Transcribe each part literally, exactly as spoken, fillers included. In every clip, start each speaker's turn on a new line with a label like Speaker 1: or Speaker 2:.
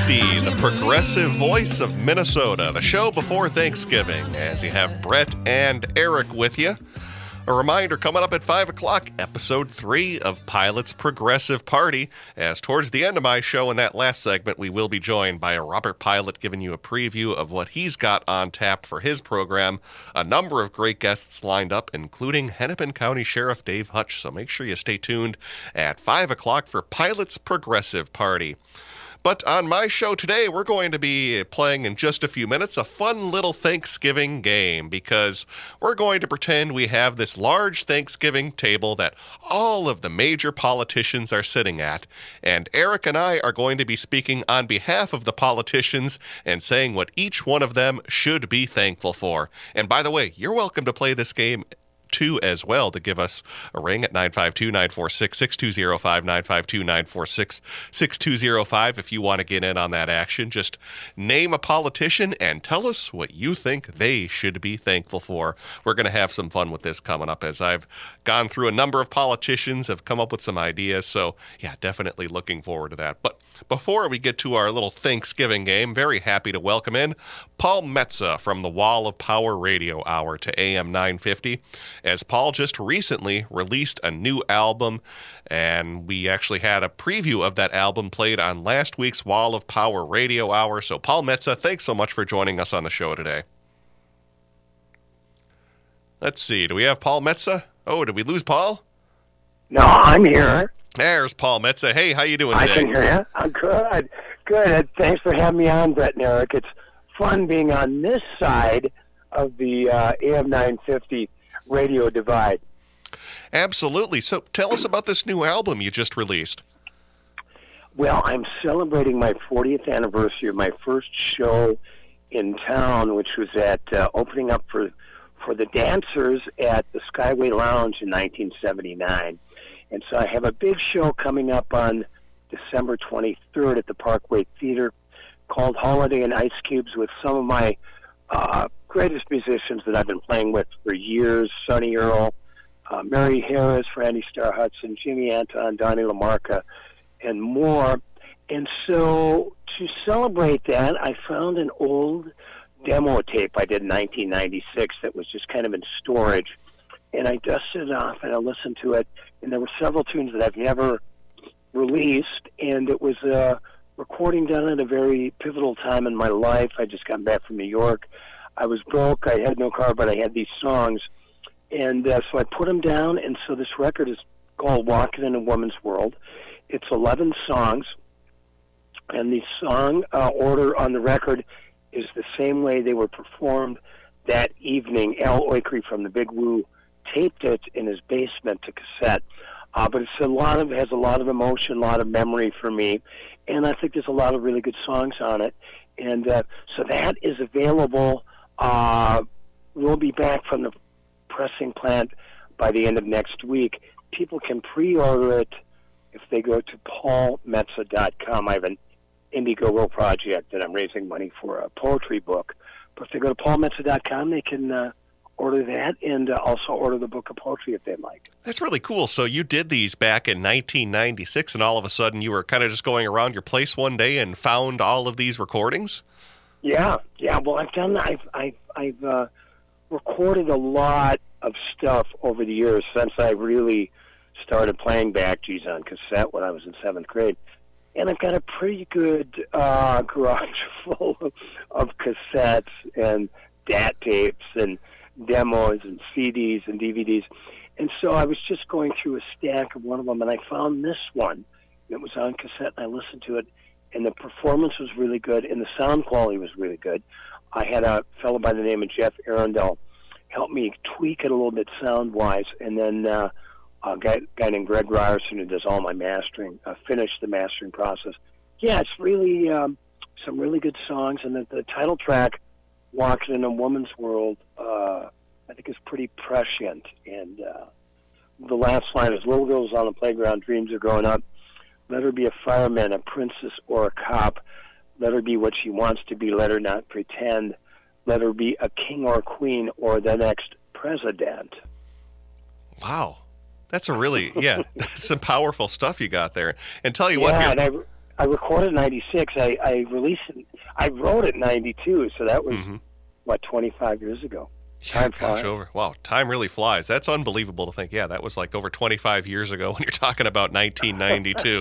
Speaker 1: fifty, the progressive voice of Minnesota, the show before Thanksgiving, as you have Brett and Eric with you. A reminder, coming up at five o'clock, episode three of Pilot's Progressive Party, as towards the end of my show in that last segment, we will be joined by a Robert Pilot giving you a preview of what he's got on tap for his program. A number of great guests lined up, including Hennepin County Sheriff Dave Hutch, so make sure you stay tuned at five o'clock for Pilot's Progressive Party. But on my show today, we're going to be playing in just a few minutes a fun little Thanksgiving game, because we're going to pretend we have this large Thanksgiving table that all of the major politicians are sitting at, and Eric and I are going to be speaking on behalf of the politicians and saying what each one of them should be thankful for. And by the way, you're welcome to play this game too as well, to give us a ring at nine five two, nine four six, six two zero five, nine five two, nine four six, six two zero five if you want to get in on that action. Just name a politician and tell us what you think they should be thankful for. We're going to have some fun with this coming up, as I've gone through a number of politicians, have come up with some ideas, so yeah, definitely looking forward to that. But before we get to our little Thanksgiving game, very happy to welcome in Paul Metsa from the Wall of Power Radio Hour to A M nine fifty, as Paul just recently released a new album, and we actually had a preview of that album played on last week's Wall of Power Radio Hour. So Paul Metsa, thanks so much for joining us on the show today. Let's see, do we have Paul Metsa? Oh, did we lose Paul?
Speaker 2: No, I'm here.
Speaker 1: There's Paul Metsa. Hey, how you doing today?
Speaker 2: I can hear you. I'm good. Good. Thanks for having me on, Brett and Eric. It's fun being on this side of the uh, A M nine fifty radio divide.
Speaker 1: Absolutely. So tell us about this new album you just released.
Speaker 2: Well, I'm celebrating my fortieth anniversary of my first show in town, which was at uh, opening up for for the dancers at the Skyway Lounge in nineteen seventy-nine. And so I have a big show coming up on December twenty-third at the Parkway Theater called Holiday and Ice Cubes, with some of my uh, greatest musicians that I've been playing with for years: Sonny Earl, uh, Mary Harris, Randy Starr Hudson, Jimmy Anton, Donnie LaMarca, and more. And so to celebrate that, I found an old demo tape I did in nineteen ninety-six that was just kind of in storage. And I dusted it off and I listened to it, and there were several tunes that I've never released, and it was a recording done at a very pivotal time in my life. I just got back from New York. I was broke. I had no car, but I had these songs. And uh, so I put them down, and so this record is called Walking in a Woman's World. It's eleven songs, and the song uh, order on the record is the same way they were performed that evening. Al Oikri from the Big Woo taped it in his basement to cassette. Uh, but it's a lot of has a lot of emotion, a lot of memory for me, and I think there's a lot of really good songs on it. And uh, so that is available. Uh, we'll be back from the pressing plant by the end of next week. People can pre-order it if they go to paul metsa dot com. I have an Indiegogo project that I'm raising money for, a poetry book. But if they go to paul metsa dot com, they can uh, order that, and uh, also order the book of poetry if they'd like.
Speaker 1: That's really cool. So you did these back in nineteen ninety-six, and all of a sudden you were kind of just going around your place one day and found all of these recordings?
Speaker 2: Yeah, yeah. Well, I've done. I've I've I've uh, recorded a lot of stuff over the years since I really started playing back geez on cassette when I was in seventh grade, and I've got a pretty good uh, garage full of, of cassettes and dat tapes and demos and C Ds and D V Ds. And so I was just going through a stack of one of them, and I found this one. It was on cassette, and I listened to it, and the performance was really good, and the sound quality was really good. I had a fellow by the name of Jeff Arundel help me tweak it a little bit sound-wise, and then uh, a guy, guy named Greg Ryerson, who does all my mastering, uh, finished the mastering process. Yeah, it's really um, some really good songs, and the, the title track, Walking in a Woman's World, uh, I think is pretty prescient. And uh, the last line is, little girls on the playground, dreams are growing up. Let her be a fireman, a princess, or a cop. Let her be what she wants to be. Let her not pretend. Let her be a king or a queen or the next president.
Speaker 1: Wow. That's a really, yeah, that's some powerful stuff you got there. And tell you
Speaker 2: yeah,
Speaker 1: what, here,
Speaker 2: and I, I recorded in ninety-six. I, I released it. I wrote it in ninety-two, so that was, mm-hmm. what, twenty-five years ago.
Speaker 1: Time yeah, flies. Over. Wow, time really flies. That's unbelievable to think. Yeah, that was like over twenty-five years ago when you're talking about nineteen ninety-two.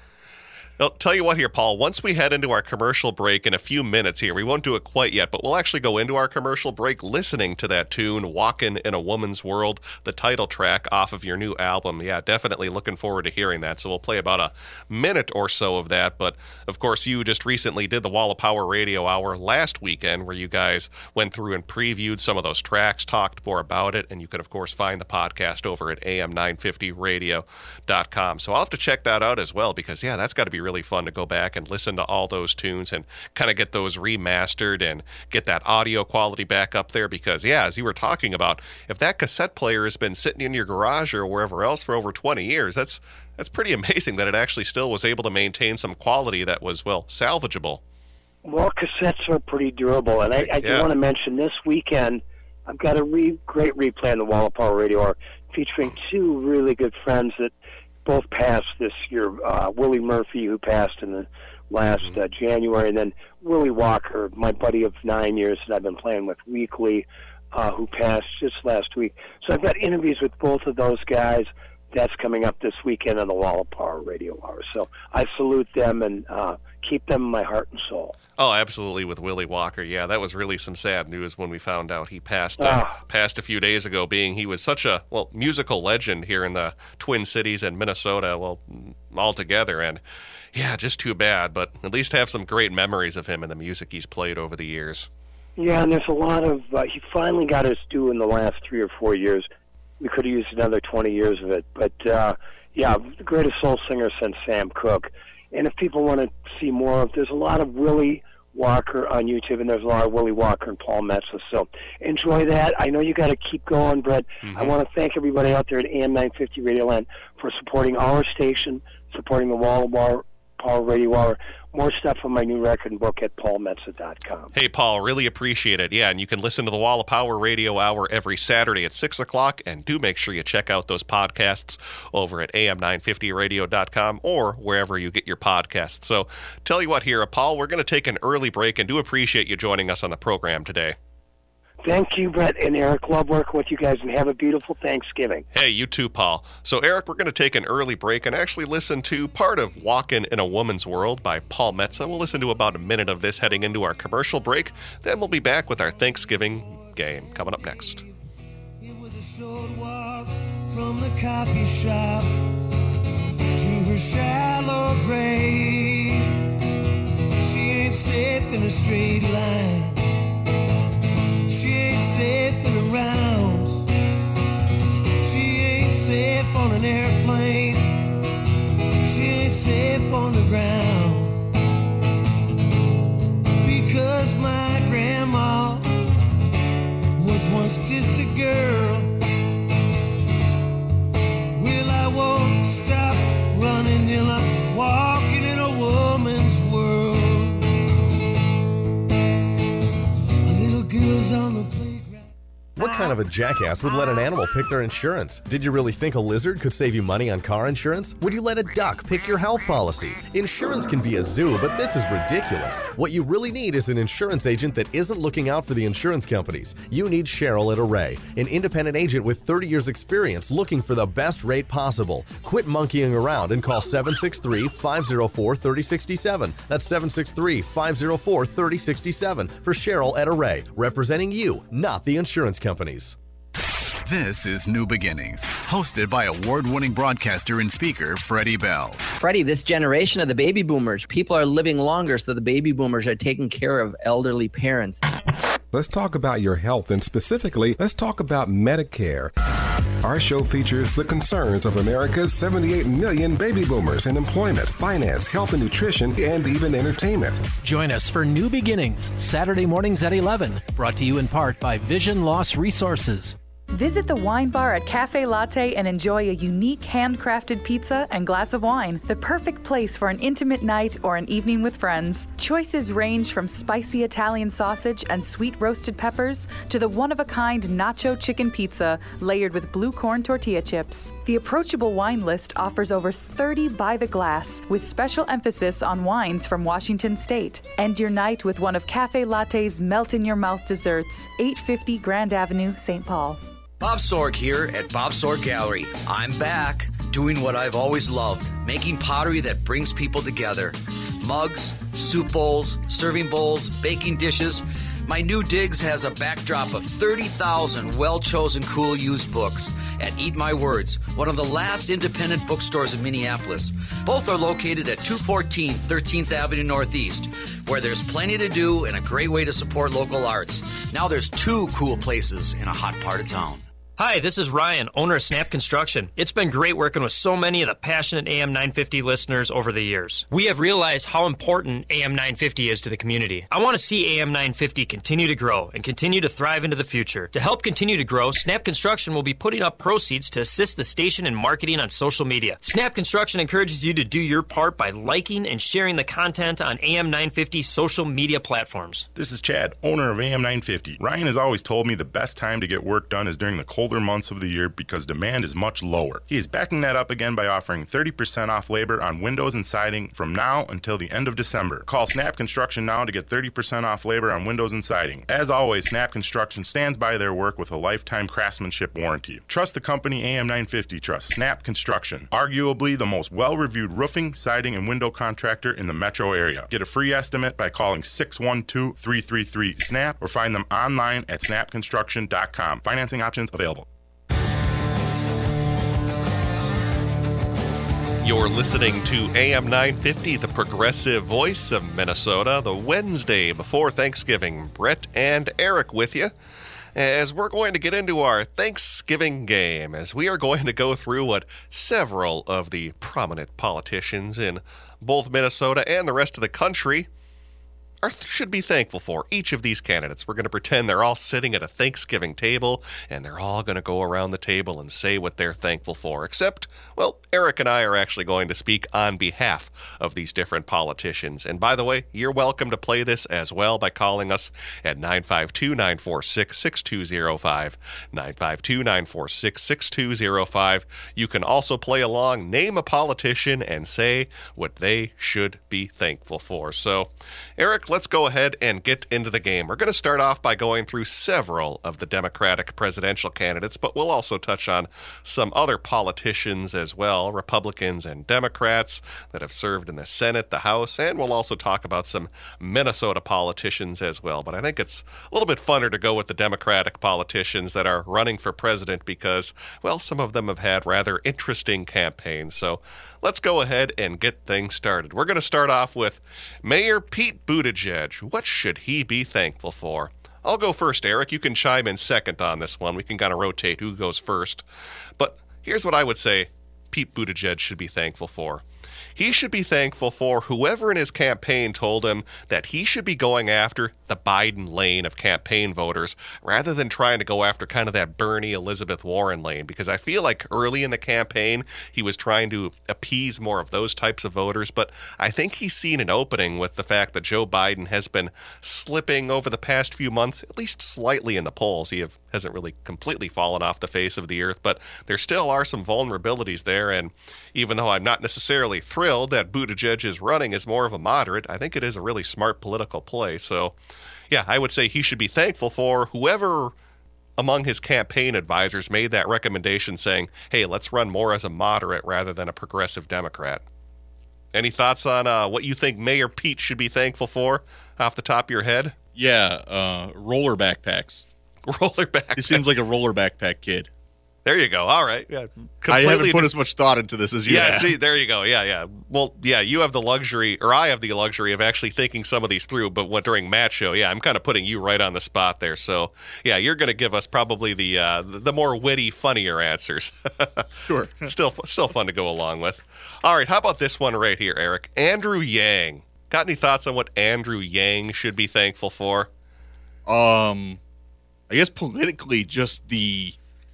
Speaker 1: I'll tell you what here, Paul, once we head into our commercial break in a few minutes here, we won't do it quite yet, but we'll actually go into our commercial break listening to that tune, Walkin' in a Woman's World, the title track off of your new album. Yeah, definitely looking forward to hearing that. So we'll play about a minute or so of that. But, of course, you just recently did the Wall of Power Radio Hour last weekend where you guys went through and previewed some of those tracks, talked more about it, and you can, of course, find the podcast over at A M nine fifty radio dot com. So I'll have to check that out as well because, yeah, that's got to be really fun to go back and listen to all those tunes and kind of get those remastered and get that audio quality back up there because, yeah, as you were talking about, if that cassette player has been sitting in your garage or wherever else for over twenty years, that's that's pretty amazing that it actually still was able to maintain some quality that was, well, salvageable.
Speaker 2: Well, cassettes are pretty durable, and I, I do yeah. want to mention this weekend, I've got a re- great replay on the Wall of Power Radio Hour featuring two really good friends that both passed this year. Uh, Willie Murphy, who passed in the last uh, January, and then Willie Walker, my buddy of nine years that I've been playing with weekly, uh, who passed just last week. So I've got interviews with both of those guys. That's coming up this weekend on the Wall of Power Radio Hour. So I salute them and uh, keep them in my heart and soul.
Speaker 1: Oh, absolutely, with Willie Walker. Yeah, that was really some sad news when we found out he passed uh, oh. passed a few days ago, being he was such a, well, musical legend here in the Twin Cities and Minnesota, well, altogether. And, yeah, just too bad, but at least have some great memories of him and the music he's played over the years.
Speaker 2: Yeah, and there's a lot of, uh, he finally got his due in the last three or four years. We could have used another twenty years of it. But, uh, yeah, the greatest soul singer since Sam Cooke. And if people want to see more of, there's a lot of Willie Walker on YouTube, and there's a lot of Willie Walker and Paul Metsa. So enjoy that. I know you got to keep going, Brett. Mm-hmm. I want to thank everybody out there at A M nine fifty Radio Land for supporting our station, supporting the Wall of Power Radio Hour. More stuff on my new record and book at paul metsa dot com.
Speaker 1: Hey, Paul, really appreciate it. Yeah, and you can listen to the Wall of Power Radio Hour every Saturday at six o'clock, and do make sure you check out those podcasts over at A M nine fifty radio dot com or wherever you get your podcasts. So tell you what here, Paul, we're going to take an early break, and do appreciate you joining us on the program today.
Speaker 2: Thank you, Brett and Eric. Love working with you guys, and have a beautiful Thanksgiving.
Speaker 1: Hey, you too, Paul. So, Eric, we're going to take an early break and actually listen to part of Walkin' in a Woman's World by Paul Metsa. We'll listen to about a minute of this heading into our commercial break. Then we'll be back with our Thanksgiving game coming up next.
Speaker 3: It was a short walk from the coffee shop to her shallow grave. She ain't safe in a straight line. She ain't safe in a round. She ain't safe on an airplane. She ain't safe on the ground. Because my grandma was once just a girl. Well, I won't stop running till I'm walking in a woman's world. On the playground.
Speaker 4: What kind of a jackass would let an animal pick their insurance? Did you really think a lizard could save you money on car insurance? Would you let a duck pick your health policy? Insurance can be a zoo, but this is ridiculous. What you really need is an insurance agent that isn't looking out for the insurance companies. You need Cheryl at Array, an independent agent with thirty years experience looking for the best rate possible. Quit monkeying around and call seven six three, five zero four, three zero six seven. That's seven six three, five zero four, three zero six seven for Cheryl at Array, representing you, not the insurance companies.
Speaker 5: This is New Beginnings, hosted by award-winning broadcaster and speaker Freddie Bell.
Speaker 6: Freddie, this generation of the baby boomers, people are living longer, so the baby boomers are taking care of elderly parents.
Speaker 7: Let's talk about your health, and specifically, let's talk about Medicare. Our show features the concerns of America's seventy-eight million baby boomers in employment, finance, health and nutrition, and even entertainment.
Speaker 8: Join us for New Beginnings, Saturday mornings at eleven, brought to you in part by Vision Loss Resources. Visit the wine bar at Cafe Latte and enjoy a unique handcrafted pizza and glass of wine. The perfect place for an intimate night or an evening with friends. Choices range from spicy Italian sausage and sweet roasted peppers to the one-of-a-kind nacho chicken pizza layered with blue corn tortilla chips. The approachable wine list offers over thirty by the glass with special emphasis on wines from Washington State. End your night with one of Cafe Latte's melt-in-your-mouth desserts. eight fifty Grand Avenue, Saint Paul.
Speaker 9: Bob Sorg here at Bob Sorg Gallery. I'm back doing what I've always loved, making pottery that brings people together. Mugs, soup bowls, serving bowls, baking dishes. My new digs has a backdrop of thirty thousand well-chosen cool used books at Eat My Words, one of the last independent bookstores in Minneapolis. Both are located at two fourteen thirteenth Avenue Northeast, where there's plenty to do and a great way to support local arts. Now there's two cool places in a hot part of town.
Speaker 10: Hi, this is Ryan, owner of Snap Construction. It's been great working with so many of the passionate A M nine fifty listeners over the years. We have realized how important A M nine fifty is to the community. I want to see A M nine fifty continue to grow and continue to thrive into the future. To help continue to grow, Snap Construction will be putting up proceeds to assist the station in marketing on social media. Snap Construction encourages you to do your part by liking and sharing the content on A M nine fifty social media platforms.
Speaker 11: This is Chad, owner of A M nine fifty. Ryan has always told me the best time to get work done is during the cold months of the year because demand is much lower. He is backing that up again by offering thirty percent off labor on windows and siding from now until the end of December. Call Snap Construction now to get thirty percent off labor on windows and siding. As always, Snap Construction stands by their work with a lifetime craftsmanship warranty. Trust the company A M nine fifty trusts Snap Construction, arguably the most well-reviewed roofing, siding, and window contractor in the metro area. Get a free estimate by calling six one two, three three three, SNAP or find them online at snap construction dot com. Financing options available.
Speaker 1: You're listening to A M nine fifty, the progressive voice of Minnesota, the Wednesday before Thanksgiving. Brett and Eric with you as we're going to get into our Thanksgiving game, as we are going to go through what several of the prominent politicians in both Minnesota and the rest of the country are, should be thankful for. Each of these candidates, we're going to pretend they're all sitting at a Thanksgiving table, and they're all going to go around the table and say what they're thankful for. Except, well, Eric and I are actually going to speak on behalf of these different politicians. And by the way, you're welcome to play this as well by calling us at nine five two, nine four six, six two zero five, nine five two, nine four six, six two zero five. You can also play along, name a politician, and say what they should be thankful for. So, Eric, let's go ahead and get into the game. We're going to start off by going through several of the Democratic presidential candidates, but we'll also touch on some other politicians as well, Republicans and Democrats that have served in the Senate, the House, and we'll also talk about some Minnesota politicians as well. But I think it's a little bit funner to go with the Democratic politicians that are running for president because, well, some of them have had rather interesting campaigns. So let's go ahead and get things started. We're going to start off with Mayor Pete Buttigieg. What should he be thankful for? I'll go first, Eric. You can chime in second on this one. We can kind of rotate who goes first. But here's what I would say Pete Buttigieg should be thankful for. He should be thankful for whoever in his campaign told him that he should be going after the Biden lane of campaign voters rather than trying to go after kind of that Bernie Elizabeth Warren lane, because I feel like early in the campaign he was trying to appease more of those types of voters, but I think he's seen an opening with the fact that Joe Biden has been slipping over the past few months, at least slightly in the polls. He have, hasn't really completely fallen off the face of the earth, but there still are some vulnerabilities there, and even though I'm not necessarily thrilled that Buttigieg is running as more of a moderate, I think it is a really smart political play. So, yeah, I would say he should be thankful for whoever among his campaign advisors made that recommendation saying, hey, let's run more as a moderate rather than a progressive Democrat. Any thoughts on uh, what you think Mayor Pete should be thankful for off the top of your head?
Speaker 12: Yeah, uh, roller backpacks.
Speaker 1: Roller backpacks.
Speaker 12: He seems like a roller backpack kid.
Speaker 1: There you go. All right. Yeah.
Speaker 12: I haven't put as much thought into this as you
Speaker 1: yeah,
Speaker 12: have.
Speaker 1: See, there you go. Yeah, yeah. Well, yeah, you have the luxury, or I have the luxury of actually thinking some of these through, but what, during Matt show, yeah, I'm kind of putting you right on the spot there. So, yeah, you're going to give us probably the uh, the more witty, funnier answers.
Speaker 12: Sure.
Speaker 1: Still, still fun to go along with. All right, how about this one right here, Eric? Andrew Yang. Got any thoughts on what Andrew Yang should be thankful for?
Speaker 12: Um, I guess politically, just the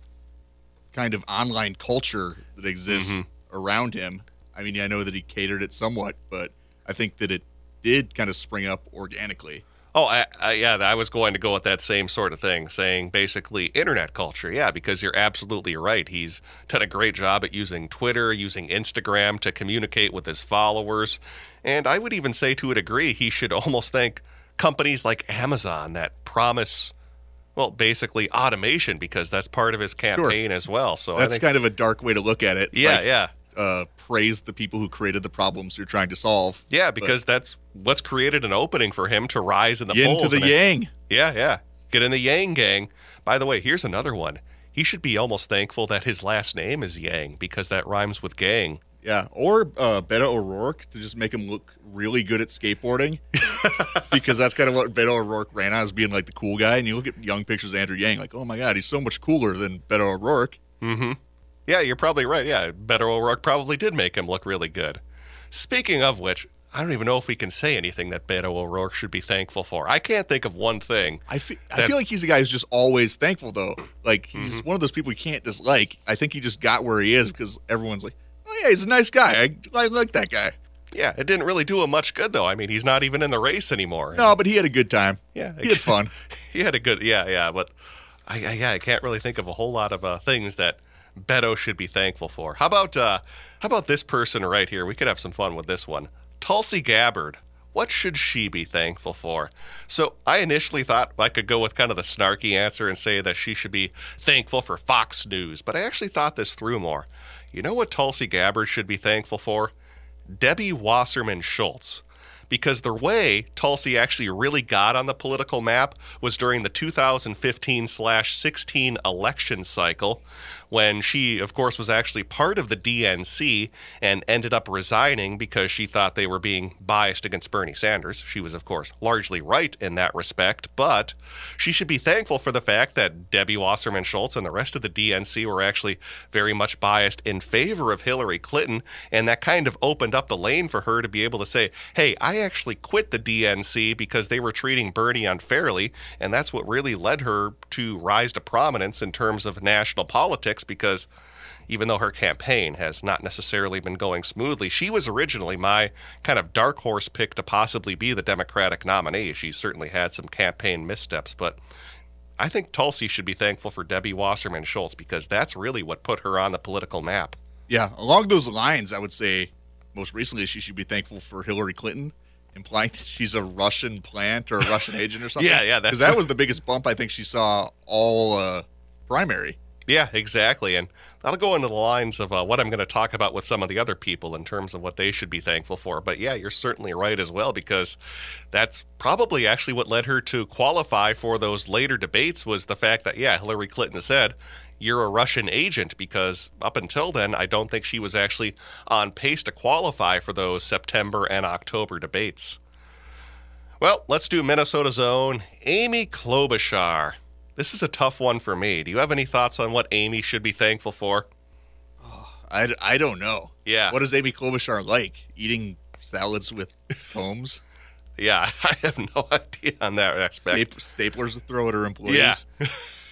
Speaker 12: kind of online culture that exists
Speaker 1: Mm-hmm.
Speaker 12: around him. I mean, I know that he catered it somewhat, but I think that it did kind of spring up organically.
Speaker 1: Oh, I, I, yeah, I was going to go with that same sort of thing, saying basically internet culture. Yeah, because you're absolutely right. He's done a great job at using Twitter, using Instagram to communicate with his followers. And I would even say to a degree, he should almost thank companies like Amazon that promise, well, basically automation, because that's part of his campaign
Speaker 12: Sure.
Speaker 1: as well. So
Speaker 12: That's
Speaker 1: I think,
Speaker 12: kind of a dark way to look at it.
Speaker 1: Yeah,
Speaker 12: Like,
Speaker 1: yeah.
Speaker 12: Uh, praise the people who created the problems you're trying to solve.
Speaker 1: Yeah, because that's what's created an opening for him to rise in the
Speaker 12: Yin
Speaker 1: polls.
Speaker 12: to the
Speaker 1: and it-
Speaker 12: yang.
Speaker 1: Yeah, yeah. Get in the Yang gang. By the way, here's another one. He should be almost thankful that his last name is Yang, because that rhymes with gang.
Speaker 12: Yeah, or uh, Beto O'Rourke to just make him look really good at skateboarding, because that's kind of what Beto O'Rourke ran on, as being like the cool guy. And you look at young pictures of Andrew Yang, like, oh my God, he's so much cooler than Beto O'Rourke.
Speaker 1: Mm-hmm. Yeah, you're probably right. Yeah, Beto O'Rourke probably did make him look really good. Speaking of which, I don't even know if we can say anything that Beto O'Rourke should be thankful for. I can't think of one thing.
Speaker 12: I feel, I
Speaker 1: that-
Speaker 12: feel like he's a guy who's just always thankful, though. Like, he's one of those people you can't dislike. I think he just got where he is because everyone's like, oh yeah, he's a nice guy. I, I like that guy.
Speaker 1: Yeah, it didn't really do him much good, though. I mean, he's not even in the race anymore.
Speaker 12: No, but he had a good time.
Speaker 1: Yeah,
Speaker 12: He had fun.
Speaker 1: He had a good, yeah, yeah. But I, I, yeah, I can't really think of a whole lot of uh, things that Beto should be thankful for. How about, uh, how about this person right here? We could have some fun with this one. Tulsi Gabbard. What should she be thankful for? So I initially thought I could go with kind of the snarky answer and say that she should be thankful for Fox News, but I actually thought this through more. You know what Tulsi Gabbard should be thankful for? Debbie Wasserman Schultz. Because the way Tulsi actually really got on the political map was during the two thousand fifteen sixteen election cycle, when she, of course, was actually part of the D N C and ended up resigning because she thought they were being biased against Bernie Sanders. She was, of course, largely right in that respect, but she should be thankful for the fact that Debbie Wasserman Schultz and the rest of the D N C were actually very much biased in favor of Hillary Clinton, and that kind of opened up the lane for her to be able to say, hey, I actually quit the D N C because they were treating Bernie unfairly, and that's what really led her to rise to prominence in terms of national politics, because even though her campaign has not necessarily been going smoothly, she was originally my kind of dark horse pick to possibly be the Democratic nominee. She certainly had some campaign missteps, but I think Tulsi should be thankful for Debbie Wasserman Schultz, because that's really what put her on the political map.
Speaker 12: Yeah, along those lines, I would say most recently she should be thankful for Hillary Clinton, implying that she's a Russian plant or a Russian agent or something.
Speaker 1: Yeah, yeah, that's-
Speaker 12: Because that was the biggest bump I think she saw all uh, primary.
Speaker 1: Yeah, exactly. And that'll go into the lines of uh, what I'm going to talk about with some of the other people in terms of what they should be thankful for. But yeah, you're certainly right as well, because that's probably actually what led her to qualify for those later debates, was the fact that, yeah, Hillary Clinton said, you're a Russian agent, because up until then, I don't think she was actually on pace to qualify for those September and October debates. Well, let's do Minnesota's own Amy Klobuchar. This is a tough one for me. Do you have any thoughts on what Amy should be thankful for?
Speaker 12: I, I don't know.
Speaker 1: Yeah.
Speaker 12: What is Amy Klobuchar like? Eating salads with combs?
Speaker 1: Yeah, I have no idea on that aspect.
Speaker 12: Sta- staplers to throw at her employees?
Speaker 1: Yeah.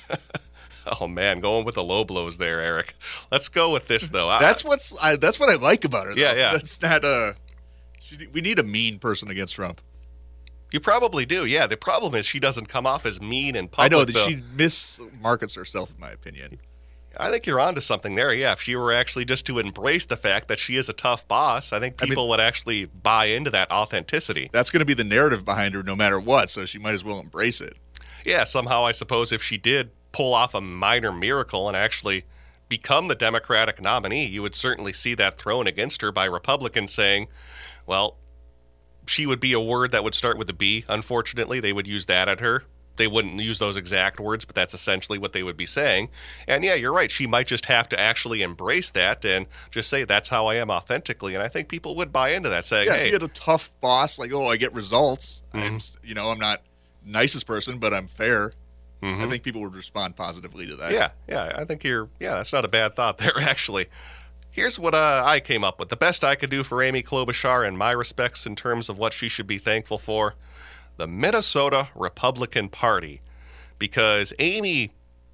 Speaker 1: Oh, man, going with the low blows there, Eric. Let's go with this, though. I-
Speaker 12: That's what's I, that's what I like about her. Though.
Speaker 1: Yeah, yeah.
Speaker 12: That's not a. She, we need a mean person against Trump.
Speaker 1: You probably do, yeah. The problem is she doesn't come off as mean in public.
Speaker 12: I know that
Speaker 1: though.
Speaker 12: she mismarkets herself, in my opinion.
Speaker 1: I think you're onto something there, yeah. If she were actually just to embrace the fact that she is a tough boss, I think
Speaker 12: I mean-
Speaker 1: people would actually buy into that authenticity.
Speaker 12: That's going to be the narrative behind her, no matter what. So she might as well embrace it.
Speaker 1: Yeah, somehow I suppose if she did pull off a minor miracle and actually become the Democratic nominee, you would certainly see that thrown against her by Republicans saying, well, she would be a word that would start with a B, unfortunately. They would use that at her. They wouldn't use those exact words, but that's essentially what they would be saying. And yeah, you're right. She might just have to actually embrace that and just say, that's how I am authentically. And I think people would buy into that, saying,
Speaker 12: Yeah,
Speaker 1: hey,
Speaker 12: if you had a tough boss, like, oh, I get results.
Speaker 1: Mm-hmm.
Speaker 12: I'm, you know, I'm not nicest person, but I'm fair.
Speaker 1: Mhm.
Speaker 12: I think people would respond positively to that.
Speaker 1: Yeah, yeah, I think you're, yeah, that's not a bad thought there, actually. Here's what uh, I came up with. The best I could do for Amy Klobuchar in my respects in terms of what she should be thankful for, the Minnesota Republican Party. Because Amy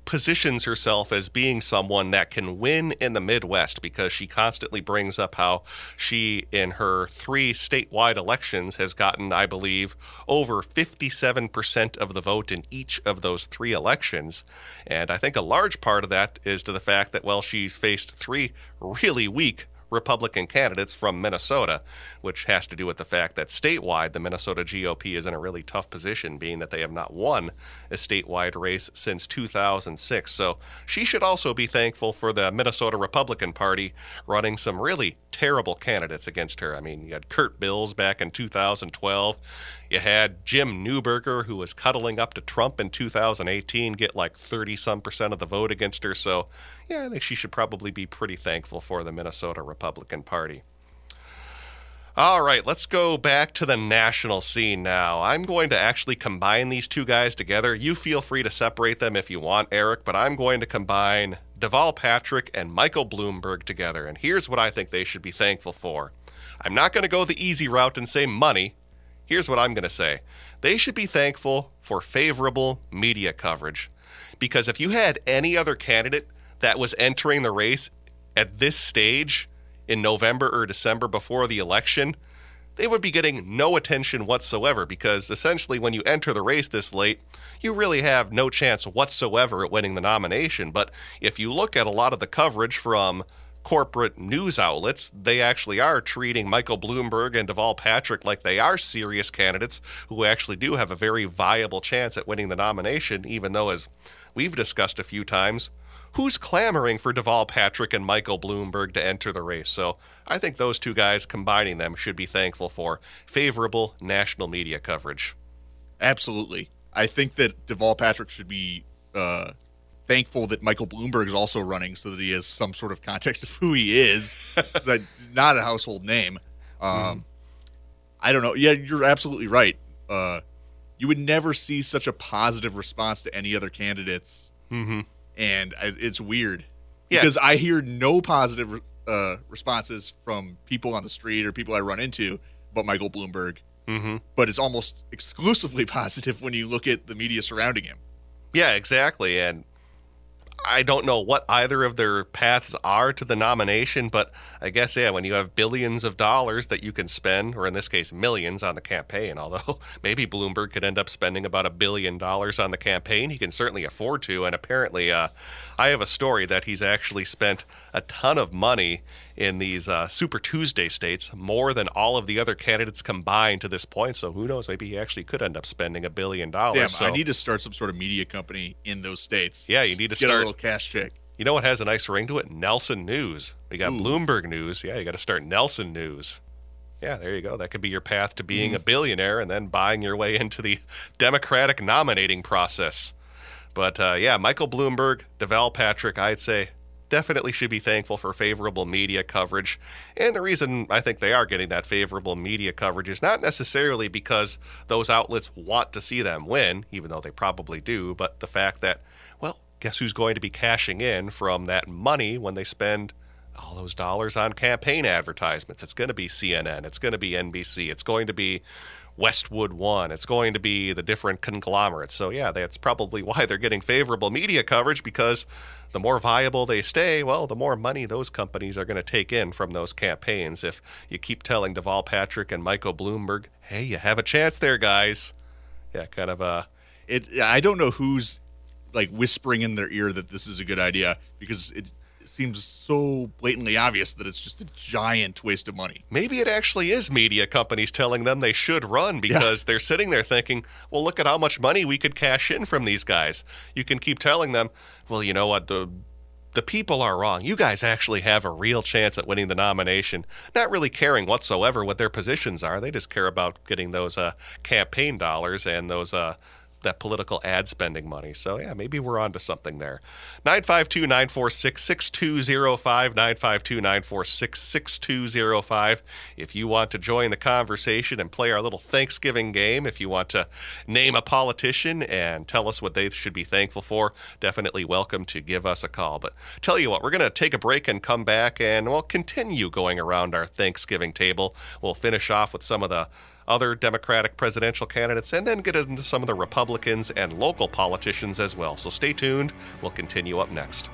Speaker 1: positions herself as being someone that can win in the Midwest because she constantly brings up how she, in her three statewide elections, has gotten, I believe, over fifty-seven percent of the vote in each of those three elections. And I think a large part of that is to the fact that, well, she's faced three really weak Republican candidates from Minnesota, which has to do with the fact that statewide, the Minnesota G O P is in a really tough position, being that they have not won a statewide race since two thousand six. So she should also be thankful for the Minnesota Republican Party running some really terrible candidates against her. I mean, you had Kurt Bills back in two thousand twelve. You had Jim Newberger, who was cuddling up to Trump in two thousand eighteen, get like thirty-some percent of the vote against her. So, yeah, I think she should probably be pretty thankful for the Minnesota Republican Party. All right, let's go back to the national scene now. I'm going to actually combine these two guys together. You feel free to separate them if you want, Eric, but I'm going to combine Deval Patrick and Michael Bloomberg together. And here's what I think they should be thankful for. I'm not going to go the easy route and say money. Here's what I'm going to say. They should be thankful for favorable media coverage. Because if you had any other candidate that was entering the race at this stage in November or December before the election, they would be getting no attention whatsoever, because essentially when you enter the race this late, you really have no chance whatsoever at winning the nomination. But if you look at a lot of the coverage from corporate news outlets, they actually are treating Michael Bloomberg and Deval Patrick like they are serious candidates who actually do have a very viable chance at winning the nomination, even though, as we've discussed a few times, who's clamoring for Deval Patrick and Michael Bloomberg to enter the race? So I think those two guys, combining them, should be thankful for favorable national media coverage.
Speaker 12: Absolutely. I think that Deval Patrick should be uh, thankful that Michael Bloomberg is also running so that he has some sort of context of who he is. He's not a household name. Um, mm. I don't know. Yeah, you're absolutely right. Uh, you would never see such a positive response to any other candidates.
Speaker 1: Mm-hmm.
Speaker 12: And it's weird because yeah. I hear no positive uh, responses from people on the street or people I run into about Michael Bloomberg.
Speaker 1: Mm-hmm.
Speaker 12: But it's almost exclusively positive when you look at the media surrounding him.
Speaker 1: Yeah, exactly. And I don't know what either of their paths are to the nomination, but I guess, yeah, when you have billions of dollars that you can spend, or in this case, millions on the campaign, although maybe Bloomberg could end up spending about a billion dollars on the campaign. He can certainly afford to, and apparently uh, I have a story that he's actually spent a ton of money in these uh, Super Tuesday states, more than all of the other candidates combined to this point. So who knows? Maybe he actually could end up spending a billion dollars.
Speaker 12: Yeah,
Speaker 1: so,
Speaker 12: I need to start some sort of media company in those states.
Speaker 1: Yeah, you need to
Speaker 12: get
Speaker 1: start
Speaker 12: a little cash check.
Speaker 1: You know what has a nice ring to it? Nelson News. We got Ooh. Bloomberg News. Yeah, you got to start Nelson News. Yeah, there you go. That could be your path to being mm. a billionaire and then buying your way into the Democratic nominating process. But uh, yeah, Michael Bloomberg, Deval Patrick, I'd say definitely should be thankful for favorable media coverage. And the reason I think they are getting that favorable media coverage is not necessarily because those outlets want to see them win, even though they probably do, but the fact that, well, guess who's going to be cashing in from that money when they spend all those dollars on campaign advertisements? It's going to be C N N. It's going to be N B C. It's going to be Westwood One. It's going to be the different conglomerates. So, yeah, that's probably why they're getting favorable media coverage, because the more viable they stay, well, the more money those companies are going to take in from those campaigns. If you keep telling Deval Patrick and Michael Bloomberg, hey, you have a chance there, guys. Yeah, kind of a...
Speaker 12: It, I don't know who's, like, whispering in their ear that this is a good idea, because it seems so blatantly obvious that it's just a giant waste of money.
Speaker 1: Maybe it actually is media companies telling them they should run, because yeah. they're sitting there thinking, well, look at how much money we could cash in from these guys. You can keep telling them, well, you know what, the the people are wrong. You guys actually have a real chance at winning the nomination, not really caring whatsoever what their positions are. They just care about getting those uh, campaign dollars and those uh that political ad spending money. So, yeah, maybe we're on to something there. nine five two, nine four six, six two zero five, nine five two, nine four six, six two zero five. If you want to join the conversation and play our little Thanksgiving game, if you want to name a politician and tell us what they should be thankful for, definitely welcome to give us a call. But tell you what, we're going to take a break and come back and we'll continue going around our Thanksgiving table. We'll finish off with some of the other Democratic presidential candidates, and then get into some of the Republicans and local politicians as well. So stay tuned. We'll continue up next.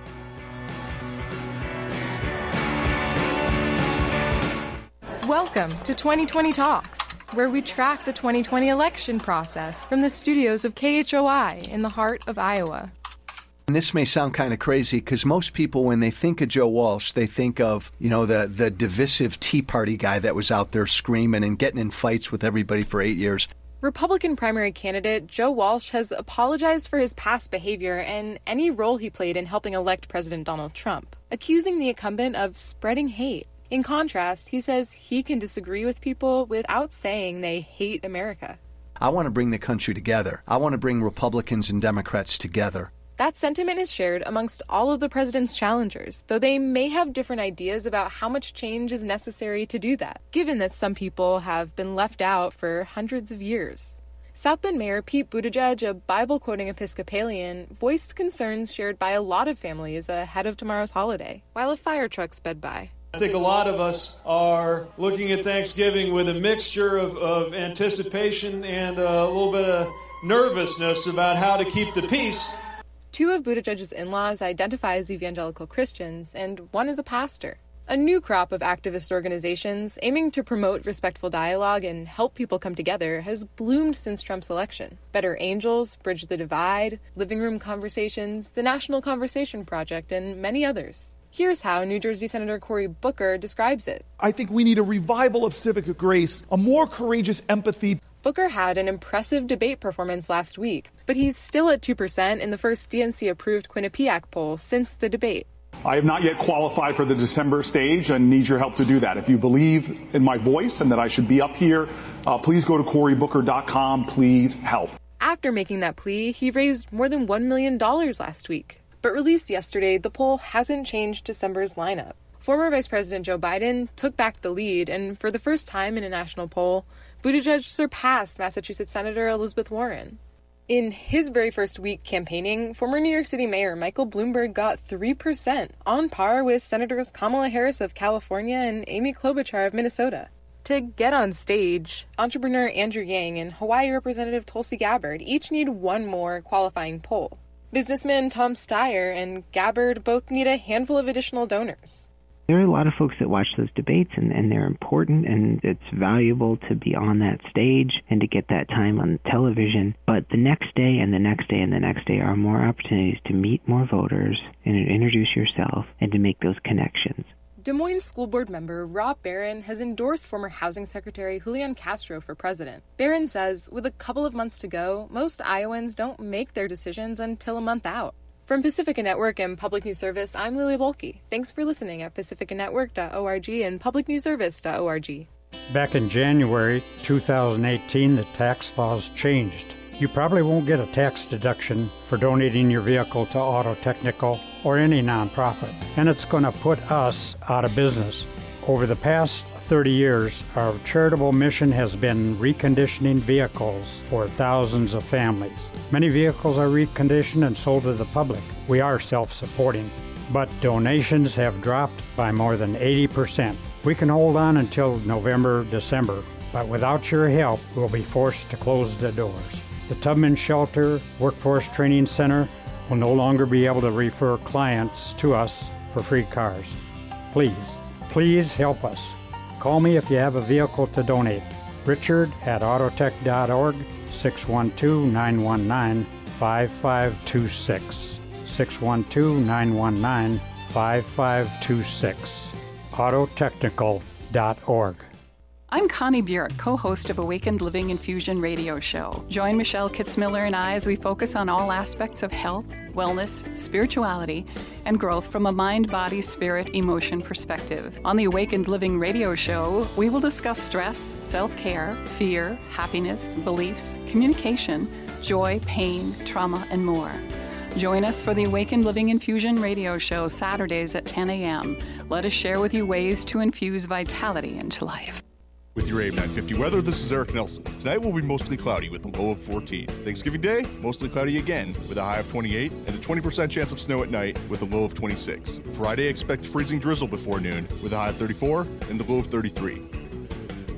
Speaker 13: Welcome to twenty twenty Talks, where we track the twenty twenty election process from the studios of K H O I in the heart of Iowa.
Speaker 14: And this may sound kind of crazy because most people, when they think of Joe Walsh, they think of, you know, the, the divisive Tea Party guy that was out there screaming and getting in fights with everybody for eight years.
Speaker 13: Republican primary candidate Joe Walsh has apologized for his past behavior and any role he played in helping elect President Donald Trump, accusing the incumbent of spreading hate. In contrast, he says he can disagree with people without saying they hate America.
Speaker 14: I want to bring the country together. I want to bring Republicans and Democrats together.
Speaker 13: That sentiment is shared amongst all of the president's challengers, though they may have different ideas about how much change is necessary to do that, given that some people have been left out for hundreds of years. South Bend Mayor Pete Buttigieg, a Bible-quoting Episcopalian, voiced concerns shared by a lot of families ahead of tomorrow's holiday, while a fire truck sped by.
Speaker 15: I think a lot of us are looking at Thanksgiving with a mixture of, of anticipation and a little bit of nervousness about how to keep the peace.
Speaker 13: Two of Buttigieg's in-laws identify as evangelical Christians, and one is a pastor. A new crop of activist organizations aiming to promote respectful dialogue and help people come together has bloomed since Trump's election. Better Angels, Bridge the Divide, Living Room Conversations, the National Conversation Project, and many others. Here's how New Jersey Senator Cory Booker describes it.
Speaker 16: I think we need a revival of civic grace, a more courageous empathy.
Speaker 13: Booker had an impressive debate performance last week, but he's still at two percent in the first D N C-approved Quinnipiac poll since the debate.
Speaker 17: I have not yet qualified for the December stage and need your help to do that. If you believe in my voice and that I should be up here, uh, please go to cory booker dot com. Please help.
Speaker 13: After making that plea, he raised more than one million dollars last week. But released yesterday, the poll hasn't changed December's lineup. Former Vice President Joe Biden took back the lead, and for the first time in a national poll, Buttigieg surpassed Massachusetts Senator Elizabeth Warren. In his very first week campaigning, former New York City Mayor Michael Bloomberg got three percent, on par with Senators Kamala Harris of California and Amy Klobuchar of Minnesota. To get on stage, entrepreneur Andrew Yang and Hawaii Representative Tulsi Gabbard each need one more qualifying poll. Businessman Tom Steyer and Gabbard both need a handful of additional donors.
Speaker 18: There are a lot of folks that watch those debates, and, and they're important, and it's valuable to be on that stage and to get that time on television. But the next day and the next day and the next day are more opportunities to meet more voters and to introduce yourself and to make those connections.
Speaker 13: Des Moines School Board member Rob Barron has endorsed former Housing Secretary Julian Castro for president. Barron says, with a couple of months to go, most Iowans don't make their decisions until a month out. From Pacifica Network and Public News Service, I'm Lilia Bolke. Thanks for listening at pacifica network dot org and public news service dot org.
Speaker 19: Back in January two thousand eighteen, the tax laws changed. You probably won't get a tax deduction for donating your vehicle to Auto Technical or any nonprofit, and it's going to put us out of business. Over the past thirty years, our charitable mission has been reconditioning vehicles for thousands of families. Many vehicles are reconditioned and sold to the public. We are self-supporting, but donations have dropped by more than eighty percent. We can hold on until November, December, but without your help, we'll be forced to close the doors. The Tubman Shelter Workforce Training Center will no longer be able to refer clients to us for free cars. Please, please help us. Call me if you have a vehicle to donate. Richard at autotech dot org, six one two, nine one nine, five five two six. six one two, nine one nine, five five two six. auto technical dot org.
Speaker 20: I'm Connie Burek, co-host of Awakened Living Infusion radio show. Join Michelle Kitzmiller and I as we focus on all aspects of health, wellness, spirituality, and growth from a mind, body, spirit, emotion perspective. On the Awakened Living radio show, we will discuss stress, self-care, fear, happiness, beliefs, communication, joy, pain, trauma, and more. Join us for the Awakened Living Infusion radio show Saturdays at ten a.m. Let us share with you ways to infuse vitality into life.
Speaker 21: With your A M nine fifty weather, this is Eric Nelson. Tonight will be mostly cloudy with a low of fourteen. Thanksgiving Day, mostly cloudy again with a high of twenty-eight and a twenty percent chance of snow at night with a low of twenty-six. Friday, expect freezing drizzle before noon with a high of thirty-four and a low of thirty-three.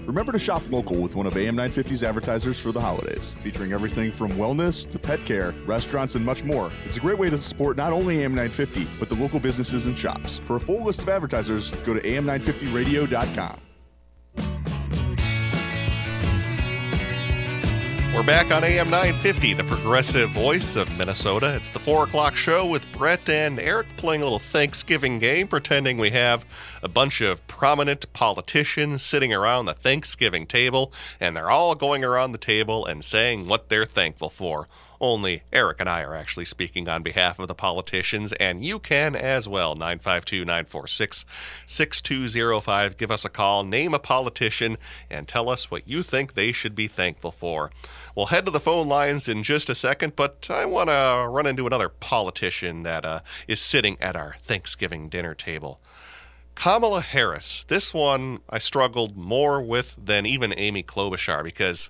Speaker 21: Remember to shop local with one of A M nine fifty's advertisers for the holidays, featuring everything from wellness to pet care, restaurants, and much more. It's a great way to support not only A M nine fifty, but the local businesses and shops. For a full list of advertisers, go to A M nine fifty radio dot com.
Speaker 1: We're back on A M nine fifty, the progressive voice of Minnesota. It's the four o'clock show with Brett and Eric playing a little Thanksgiving game, pretending we have a bunch of prominent politicians sitting around the Thanksgiving table, and they're all going around the table and saying what they're thankful for. Only Eric and I are actually speaking on behalf of the politicians, and you can as well. nine five two, nine four six, six two zero five. Give us a call, name a politician, and tell us what you think they should be thankful for. We'll head to the phone lines in just a second, but I want to run into another politician that uh, is sitting at our Thanksgiving dinner table. Kamala Harris. This one I struggled more with than even Amy Klobuchar, because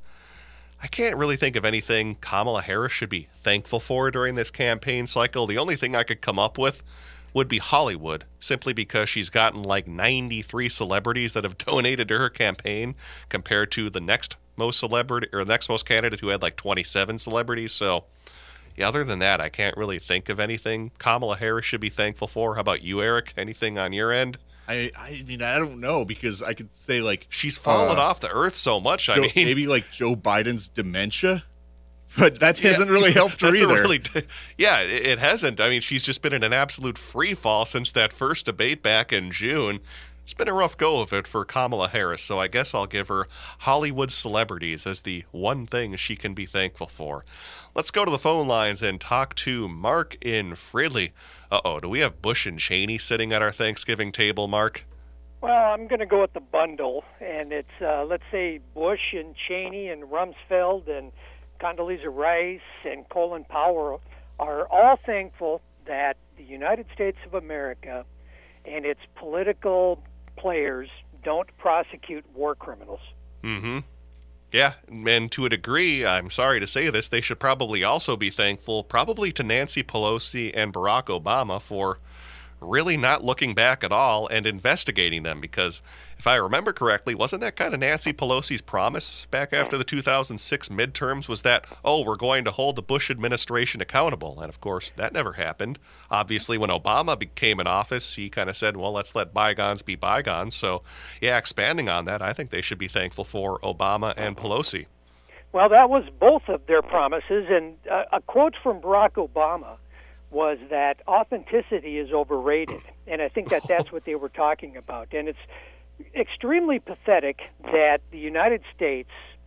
Speaker 1: I can't really think of anything Kamala Harris should be thankful for during this campaign cycle. The only thing I could come up with would be Hollywood, simply because she's gotten like ninety-three celebrities that have donated to her campaign compared to the next most celebrity or the next most candidate who had like twenty-seven celebrities. So yeah, other than that, I can't really think of anything Kamala Harris should be thankful for. How about you, Eric? Anything on your end?
Speaker 12: I, I mean, I don't know, because I could say, like...
Speaker 1: She's fallen uh, off the earth so much, I
Speaker 12: Joe,
Speaker 1: mean...
Speaker 12: Maybe, like, Joe Biden's dementia? But that yeah, hasn't really helped her
Speaker 1: either.
Speaker 12: Really
Speaker 1: t- yeah, it, it hasn't. I mean, she's just been in an absolute free fall since that first debate back in June. It's been a rough go of it for Kamala Harris, so I guess I'll give her Hollywood celebrities as the one thing she can be thankful for. Let's go to the phone lines and talk to Mark in Fridley. Uh-oh, do we have Bush and Cheney sitting at our Thanksgiving table, Mark?
Speaker 2: Well, I'm going to go with the bundle, and it's, uh, let's say, Bush and Cheney and Rumsfeld and Condoleezza Rice and Colin Powell are all thankful that the United States of America and its political players don't prosecute war criminals.
Speaker 1: Mm-hmm. Yeah, and to a degree, I'm sorry to say this, they should probably also be thankful, probably to Nancy Pelosi and Barack Obama, for really not looking back at all and investigating them, because if I remember correctly, wasn't that kind of Nancy Pelosi's promise back after the two thousand six midterms, was that, oh, we're going to hold the Bush administration accountable? And of course, that never happened. Obviously, when Obama became in office, he kind of said, well, let's let bygones be bygones. So, yeah, expanding on that, I think they should be thankful for Obama and Pelosi.
Speaker 2: Well, that was both of their promises, and uh, a quote from Barack Obama was that authenticity is overrated, and I think that that's what they were talking about. And it's extremely pathetic that the United States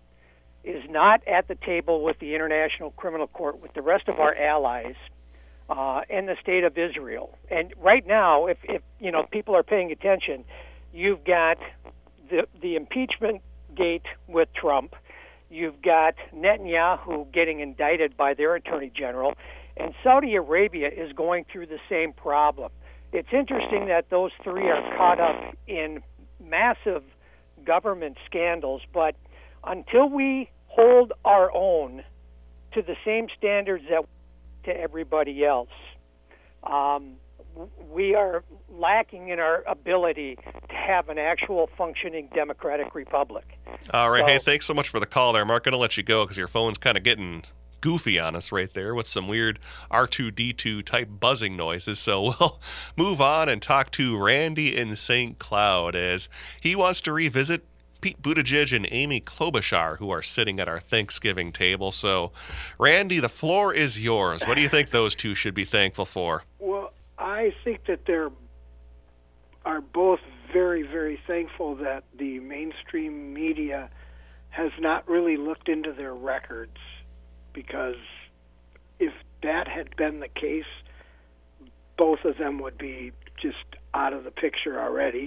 Speaker 2: is not at the table with the International Criminal Court, with the rest of our allies, uh, and the state of Israel. And right now, if, if you know people are paying attention, you've got the the impeachment gate with Trump, you've got Netanyahu getting indicted by their attorney general, and Saudi Arabia is going through the same problem. It's interesting that those three are caught up in massive government scandals, but until we hold our own to the same standards that to everybody else, um, we are lacking in our ability to have an actual functioning democratic republic.
Speaker 1: All right.
Speaker 2: So,
Speaker 1: hey, thanks so much for the call there, Mark. Going to let you go because your phone's kind of getting goofy on us right there with some weird R two D two type buzzing noises. So we'll move on and talk to Randy in Saint Cloud, as he wants to revisit Pete Buttigieg and Amy Klobuchar, who are sitting at our Thanksgiving table. So, Randy, the floor is yours. What do you think those two should be thankful for?
Speaker 22: Well, I think that they're are both very, very thankful that the mainstream media has not really looked into their records, because if that had been the case, both of them would be just out of the picture already,